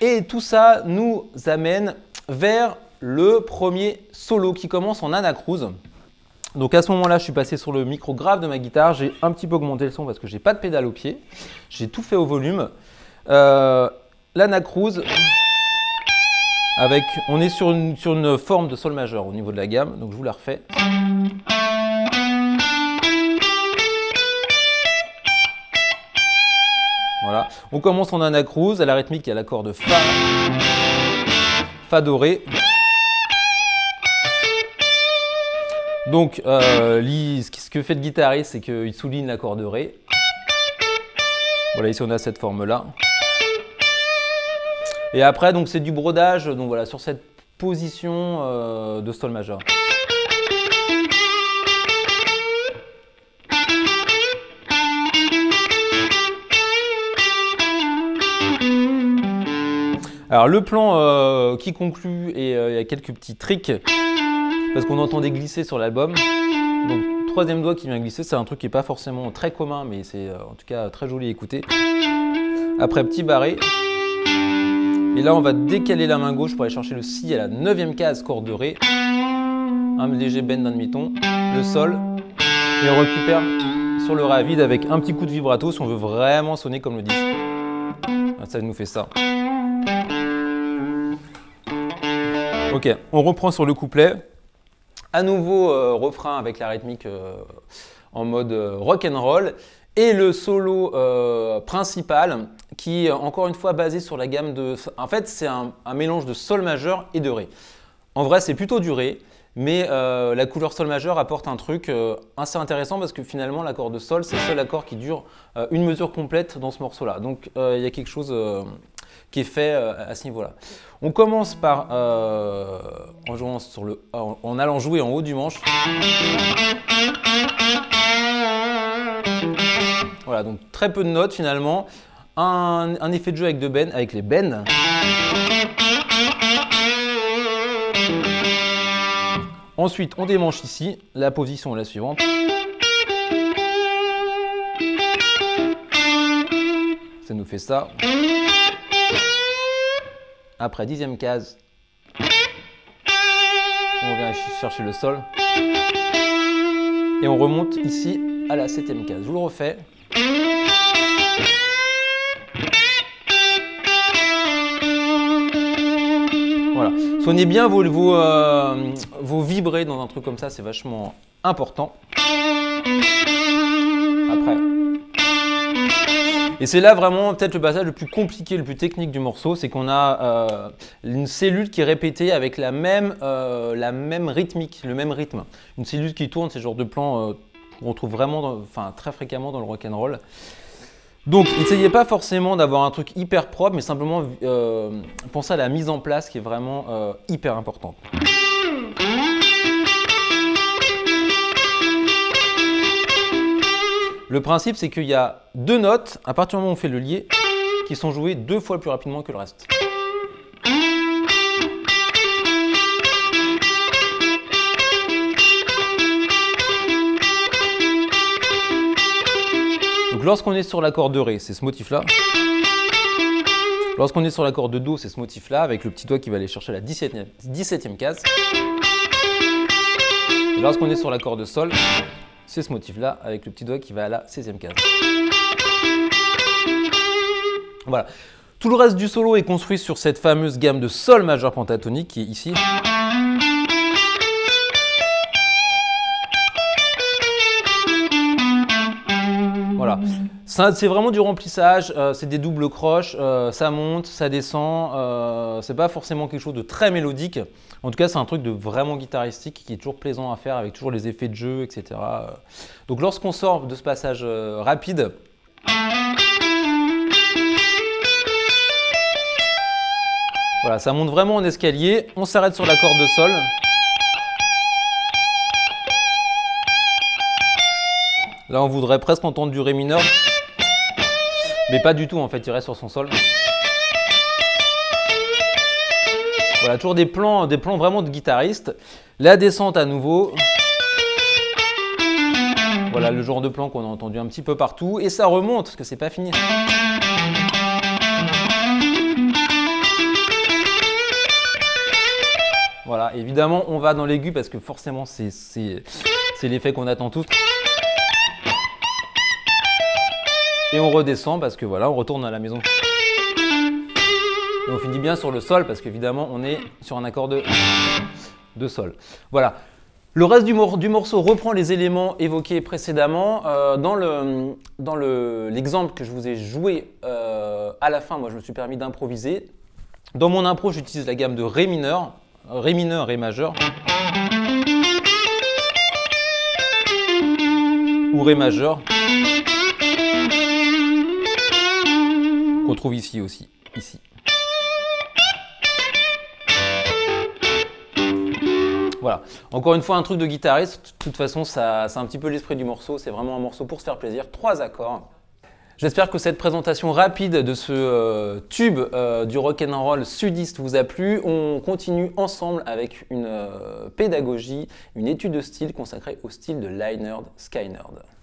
Et tout ça nous amène vers le premier solo qui commence en anacrouse. Donc à ce moment-là, je suis passé sur le micro grave de ma guitare. J'ai un petit peu augmenté le son parce que j'ai pas de pédale au pied. J'ai tout fait au volume. L'anacrouse, on est sur une forme de sol majeur au niveau de la gamme. Donc je vous la refais. Voilà. On commence en anacrouse. À la rythmique, il y a l'accord de Fa, Fa doré. Donc, ce que fait le guitariste, c'est qu'il souligne l'accord de Ré. Voilà, ici on a cette forme-là. Et après, donc c'est du brodage, donc voilà, sur cette position de sol majeur. Alors le plan qui conclut, et il y a quelques petits tricks, parce qu'on entendait glisser sur l'album. Donc troisième doigt qui vient glisser, c'est un truc qui n'est pas forcément très commun, mais c'est en tout cas très joli à écouter. Après petit barré. Et là on va décaler la main gauche pour aller chercher le Si à la 9e case, corde de Ré. Un léger bend d'un demi-ton, le Sol. Et on récupère sur le Ré à vide avec un petit coup de vibrato si on veut vraiment sonner comme le disque. Ça nous fait ça. Ok, on reprend sur le couplet. À nouveau, refrain avec la rythmique en mode rock and roll. Et le solo principal qui est encore une fois basé sur la gamme de... En fait, c'est un mélange de sol majeur et de Ré. En vrai, c'est plutôt du Ré, mais la couleur sol majeur apporte un truc assez intéressant parce que finalement, l'accord de sol, c'est le seul accord qui dure une mesure complète dans ce morceau-là. Donc, il y a quelque chose qui est fait à ce niveau-là. On commence par en allant jouer en haut du manche. Voilà, donc très peu de notes finalement. Un effet de jeu avec les bends. Ensuite, on démanche ici. La position est la suivante. Ça nous fait ça. Après 10e case, on vient chercher le sol. Et on remonte ici à la 7e case. Je vous le refais. Voilà. Soignez bien vos vibrés dans un truc comme ça, c'est vachement important. Après. Et c'est là vraiment peut-être le passage le plus compliqué, le plus technique du morceau, c'est qu'on a une cellule qui est répétée avec la même rythmique, le même rythme. Une cellule qui tourne, c'est le genre de plan qu'on trouve vraiment, très fréquemment dans le rock'n'roll. Donc, n'essayez pas forcément d'avoir un truc hyper propre, mais simplement pensez à la mise en place qui est vraiment hyper importante. Le principe, c'est qu'il y a deux notes, à partir du moment où on fait le lié, qui sont jouées 2 fois plus rapidement que le reste. Donc lorsqu'on est sur l'accord de Ré, c'est ce motif-là. Lorsqu'on est sur l'accord de Do, c'est ce motif-là, avec le petit doigt qui va aller chercher la 17e case. Et lorsqu'on est sur l'accord de Sol, c'est ce motif-là, avec le petit doigt qui va à la 16e case. Voilà. Tout le reste du solo est construit sur cette fameuse gamme de Sol majeur pentatonique qui est ici. Voilà. C'est vraiment du remplissage, c'est des doubles croches, ça monte, ça descend, c'est pas forcément quelque chose de très mélodique. En tout cas, c'est un truc de vraiment guitaristique qui est toujours plaisant à faire avec toujours les effets de jeu, etc. Donc lorsqu'on sort de ce passage rapide, voilà, ça monte vraiment en escalier, on s'arrête sur l'accord de Sol. Là, on voudrait presque entendre du Ré mineur, mais pas du tout en fait, il reste sur son Sol. Voilà, toujours des plans vraiment de guitariste. La descente à nouveau. Voilà le genre de plan qu'on a entendu un petit peu partout. Et ça remonte, parce que c'est pas fini. Voilà, évidemment, on va dans l'aigu parce que forcément, c'est l'effet qu'on attend tous. Et on redescend parce que voilà, on retourne à la maison. Et on finit bien sur le sol parce qu'évidemment, on est sur un accord de sol. Voilà. Le reste du morceau reprend les éléments évoqués précédemment. Dans l'exemple que je vous ai joué à la fin, moi je me suis permis d'improviser. Dans mon impro, j'utilise la gamme de Ré mineur, Ré majeur ou Ré majeur qu'on trouve ici aussi, ici. Voilà. Encore une fois, un truc de guitariste. De toute façon, c'est un petit peu l'esprit du morceau. C'est vraiment un morceau pour se faire plaisir. 3 accords. J'espère que cette présentation rapide de ce tube du rock'n'roll sudiste vous a plu. On continue ensemble avec une pédagogie, une étude de style consacrée au style de Lynyrd Skynyrd.